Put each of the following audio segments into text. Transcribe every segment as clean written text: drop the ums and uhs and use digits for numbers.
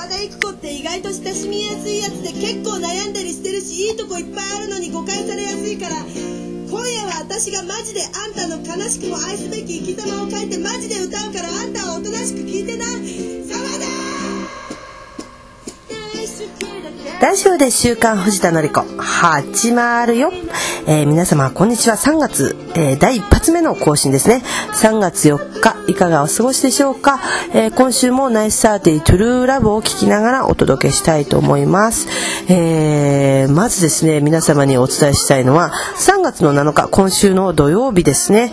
田育子って意外と親しみやすいやつで結構悩んだりしてるし、いいとこいっぱいあるのに誤解されやすいから、今夜は私がマジであんたの悲しくも愛すべき生き様を書いてマジで歌うから、あんたはおとなしく聞いてな。沢田ラジオで週刊藤田紀子始まるよ。皆様こんにちは。3月、第一発目の更新ですね。3月4日いかがお過ごしでしょうか。今週もナイスサーティトゥルーラブを聞きながらお届けしたいと思います。まずですね、皆様にお伝えしたいのは3月の7日今週の土曜日ですね。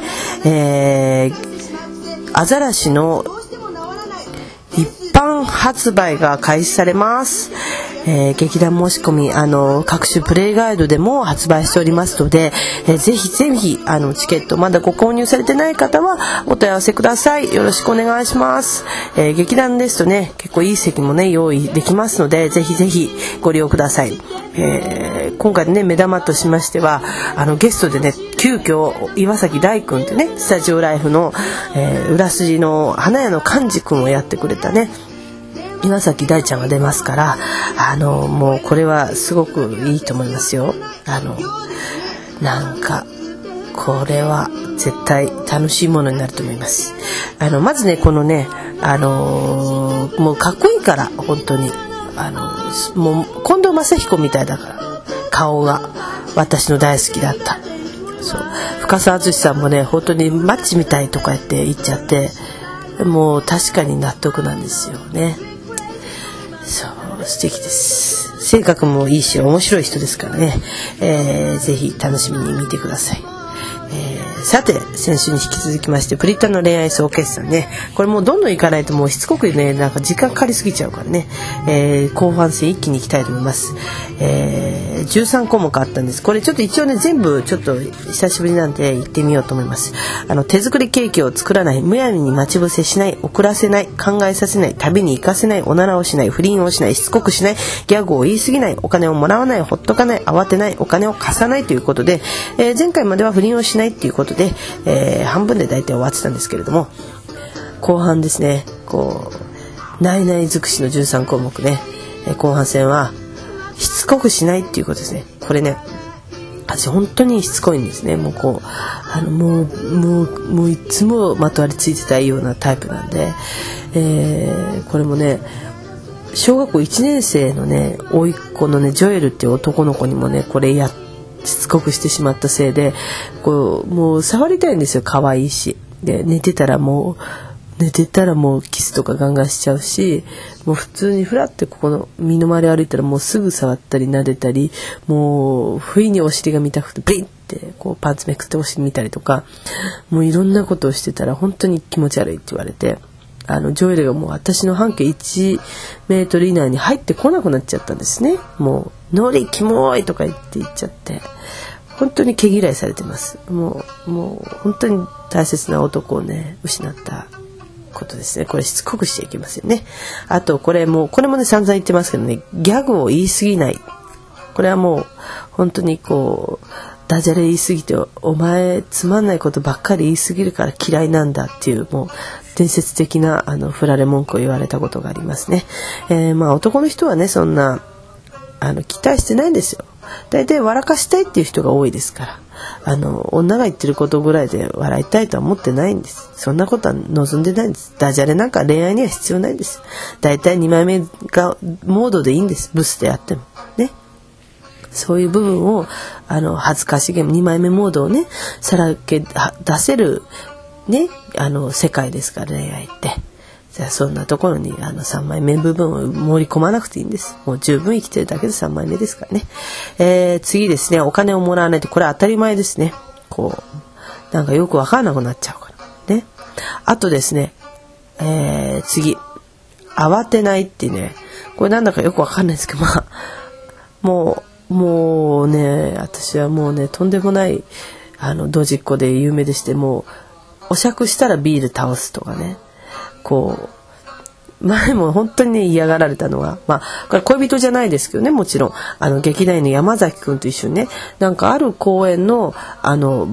アザラシの一般発売が開始されます。劇団申し込み各種プレイガイドでも発売しておりますので、ぜひぜひチケットまだご購入されてない方はお問い合わせください。よろしくお願いします。劇団ですとね、結構いい席もね用意できますので、ぜひぜひご利用ください。今回ね目玉としましてはゲストでね急遽岩崎大君ってねスタジオライフの、裏筋の花屋の幹事君をやってくれたね岩崎大ちゃんが出ますから、もうこれはすごくいいと思いますよ。なんかこれは絶対楽しいものになると思います。まずねこのねもうかっこいいから本当にもう近藤真彦みたいだから顔が私の大好きだった。そう深澤敦さんもね本当にマッチみたいとか言って言っちゃって、もう確かに納得なんですよね。そう素敵です。性格もいいし面白い人ですからね、ぜひ楽しみに見てください。さて先週に引き続きましてプリッタの恋愛総決算ね、これもうどんどんいかないともうしつこくねなんか時間かかりすぎちゃうからね、後半戦一気にいきたいと思います。13項目あったんです。これちょっと一応ね全部ちょっと久しぶりなんで行ってみようと思います。手作りケーキを作らない、むやみに待ち伏せしない、遅らせない、考えさせない、旅に行かせない、おならをしない、不倫をしない、しつこくしない、ギャグを言い過ぎない、お金をもらわない、ほっとかない、慌てない、お金を貸さないということで、前回までは不倫をしないっていうことで、半分で大体終わってたんですけれども、後半ですねこうないない尽くしの13項目ね、後半戦はしつこくしないっていうことですね。これね私本当にしつこいんですね。もうこうもういつもまとわりついてたいようなタイプなんで、これもね小学校1年生のね甥っ子のねジョエルっていう男の子にもねこれしつこくしてしまったせいでこうもう触りたいんですよ。可愛いしで寝てたらもうキスとかガンガンしちゃうし、もう普通にフラってここの身の回り歩いたらもうすぐ触ったり撫でたり、もう不意にお尻が見たくてブリッってこうパンツめくってお尻見たりとか、もういろんなことをしてたら本当に気持ち悪いって言われて、ジョエルがもう私の半径1メートル以内に入ってこなくなっちゃったんですね。もうノリキモいとか言っちゃって本当に毛嫌いされてます。もう本当に大切な男をね失ったことですね。これしつこくしちゃいけませんね。あとこれもね散々言ってますけどね、ギャグを言い過ぎない。これはもう本当にこうダジャレ言い過ぎて、お前つまんないことばっかり言い過ぎるから嫌いなんだっていうもう伝説的な振られ文句を言われたことがありますね。男の人はねそんな期待してないんですよ。だいたい笑かしたいっていう人が多いですから、女が言ってることぐらいで笑いたいとは思ってないんです。そんなことは望んでないんです。ダジャレなんか恋愛には必要ないんです。だいたい2枚目がモードでいいんです。ブスであってもね。そういう部分を恥ずかしげも2枚目モードをねさらけ出せるね世界ですから恋愛って。じゃあそんなところに3枚目部分を盛り込まなくていいんです。もう十分生きてるだけで3枚目ですからね。次ですね、お金をもらわないってこれ当たり前ですね。こうなんかよくわからなくなっちゃうからね。あとですね、次慌てないってね、これなんだかよくわかんないですけど、もうね私はもうねとんでもないドジっ子で有名でして、もうお酌したらビール倒すとかね、こう前も本当にね嫌がられたのは、これ恋人じゃないですけどね、もちろん劇団員の山崎くんと一緒にねなんかある公演の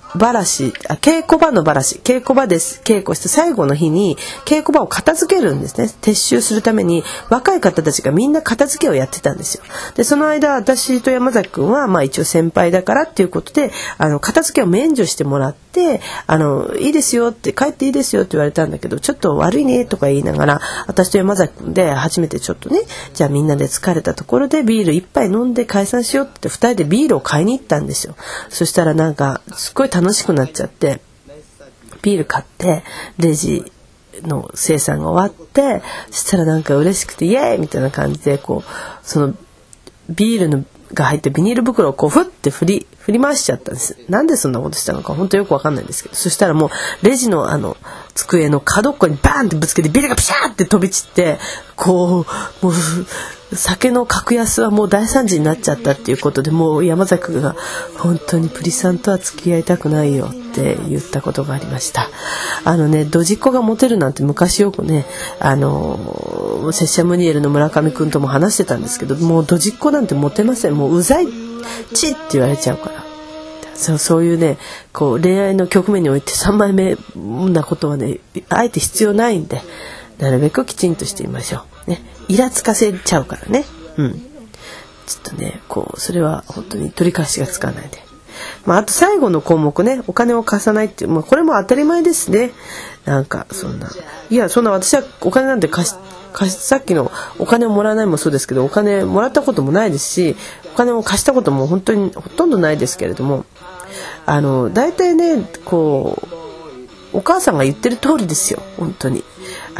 稽古場のばらし、稽古場です。稽古した最後の日に稽古場を片付けるんですね。撤収するために若い方たちがみんな片付けをやってたんですよ。でその間私と山崎くんは一応先輩だからっていうことで片付けを免除してもらっていいですよって帰っていいですよって言われたんだけど、ちょっと悪いねとか言いながら私と山崎くんで初めてちょっとね、じゃあみんなで疲れたところでビール一杯飲んで解散しようって2人でビールを買いに行ったんですよ。そしたらなんかすっごい楽しくなっちゃってビール買ってレジの生産が終わって、そしたらなんか嬉しくてイエーイみたいな感じでそのビールが入ってビニール袋をふって振り回しちゃったんです。なんでそんなことしたのか本当よくわかんないんですけど、そしたらもうレジの机の角っこにバーンってぶつけてビールがピシャーって飛び散ってもう酒の格安はもう大惨事になっちゃったっていうことで、もう山崎が本当にプリさんとは付き合いたくないよって言ったことがありました。ドジっ子がモテるなんて昔よくねセッシャムニエルの村上くんとも話してたんですけど、もうドジっ子なんてモテません。もううざいチって言われちゃうから。そういうね恋愛の局面において3枚目なことはねあえて必要ないんで、なるべくきちんとしてみましょうね。イラつかせちゃうからね。ちょっとねそれは本当に取り返しがつかないで、あと最後の項目ね、お金を貸さないっていう、これも当たり前ですね。なんかそんな私はお金なんてさっきのお金をもらわないもそうですけど、お金もらったこともないですし、お金を貸したことも本当にほとんどないですけれども、大体ねお母さんが言ってる通りですよ本当に。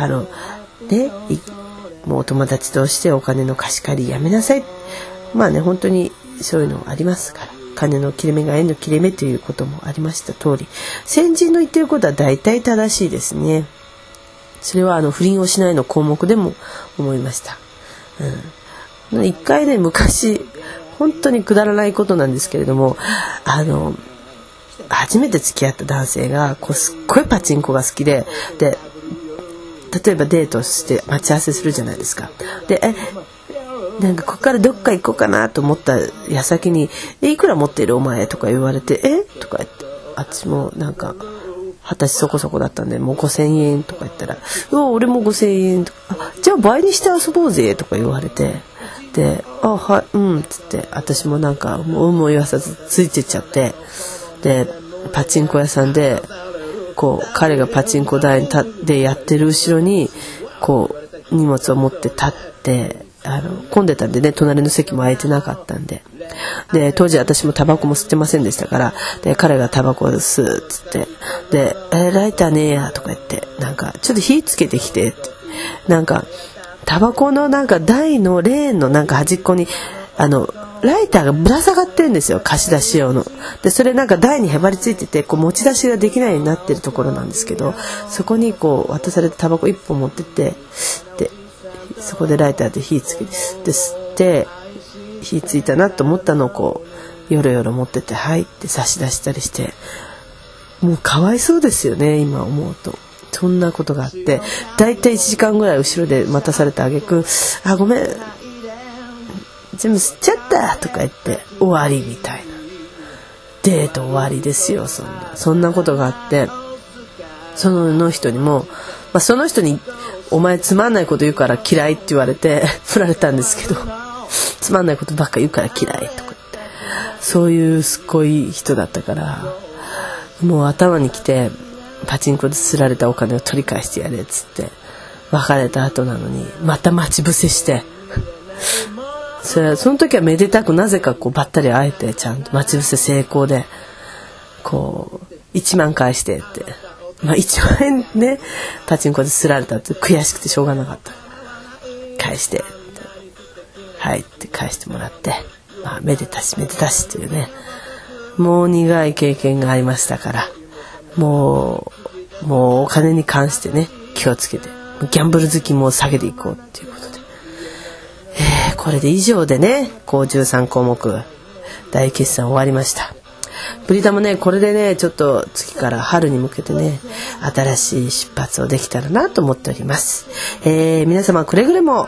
もうお友達としてお金の貸し借りやめなさい。本当にそういうのありますから、金の切れ目が縁の切れ目ということもありました通り、先人の言ってることは大体正しいですね。それは不倫をしないの項目でも思いました。一回ね昔本当にくだらないことなんですけれども、初めて付き合った男性がすっごいパチンコが好きで例えばデートして待ち合わせするじゃないですか。でなんかここからどっか行こうかなと思った矢先にいくら持っているお前とか言われてとか言って、私もなんか20歳そこそこだったんでもう5000円とか言ったら俺も5000円とかじゃあ倍にして遊ぼうぜとか言われて、ではいつって私もなんかもう言わさずついてっちゃって、でパチンコ屋さんで彼がパチンコ台でやってる後ろに荷物を持って立って混んでたんでね、隣の席も空いてなかったんで、当時私もタバコも吸ってませんでしたから、で彼がタバコを吸うっつってでライターねえやとか言ってなんかちょっと火つけてきてって、なんかタバコのなんか台のレーンのなんか端っこにライターがぶら下がってるんですよ、貸し出し用の。でそれなんか台にへばりついてて持ち出しができないようになってるところなんですけど、そこに渡されてタバコ1本持ってってでそこでライターで火つけて吸って火ついたなと思ったのをよろよろ持ってってはいって差し出したりして、もうかわいそうですよね今思うと。そんなことがあってだいたい1時間ぐらい後ろで待たされた挙句ごめん全部吸っちゃったとか言って終わりみたいな、デート終わりですよ。そんなことがあって、その人にも、その人にお前つまんないこと言うから嫌いって言われて振られたんですけどつまんないことばっか言うから嫌いとか言って、そういうすっごい人だったからもう頭にきてパチンコで釣られたお金を取り返してやれっつって別れた後なのにまた待ち伏せしてその時はめでたくなぜかばったり会えてちゃんと待ち伏せ成功で1万返してって1万円ねパチンコで釣られたって悔しくてしょうがなかった、返してってはいって返してもらって、めでたしっていうね、もう苦い経験がありましたから、もうお金に関してね気をつけてギャンブル好きも下げていこうっていうことで、これで以上でね13項目大決算終わりました。ブリタもねこれでねちょっと次から春に向けてね新しい出発をできたらなと思っております。皆様くれぐれも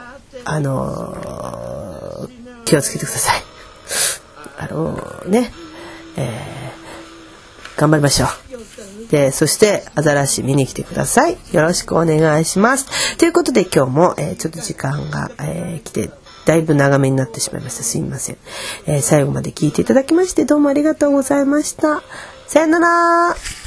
気をつけてください。 頑張りましょう。で、そしてアザラシ見に来てください。よろしくお願いします。ということで今日も、ちょっと時間が、来てだいぶ長めになってしまいました。すいません。最後まで聞いていただきましてどうもありがとうございました。さよなら。